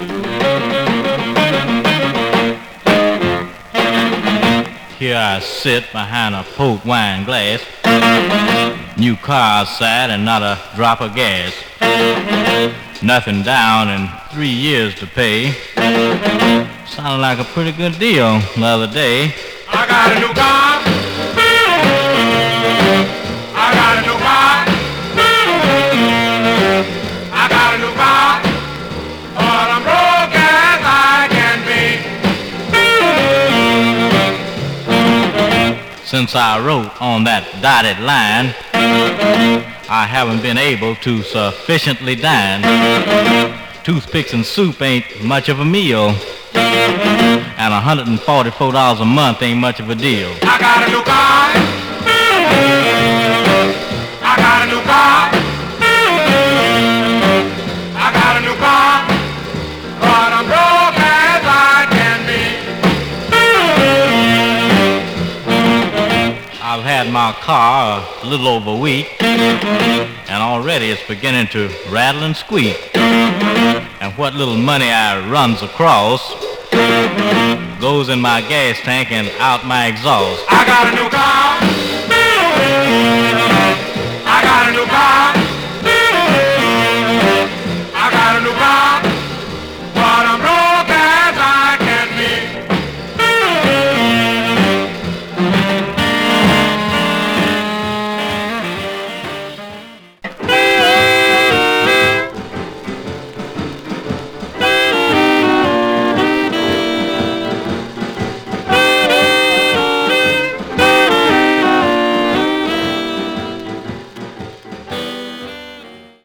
Here I sit behind a port wine glass. New car outside and not a drop of gas. Nothing down and 3 years to pay. Sounded like a pretty good deal the other day. I got a new car. I got a new car. I got a new car. But I'm broke as I can be. Since I wrote on that dotted line, I haven't been able to sufficiently dine. Toothpicks and soup ain't much of a meal, and $144 a month ain't much of a deal. I got a new car. I got a new car. I got a new car. But I'm broke as I can be. I've had my car a little over a week, and already it's beginning to rattle and squeak. And what little money I runs across goes in my gas tank and out my exhaust. I got a new car. I got a new car.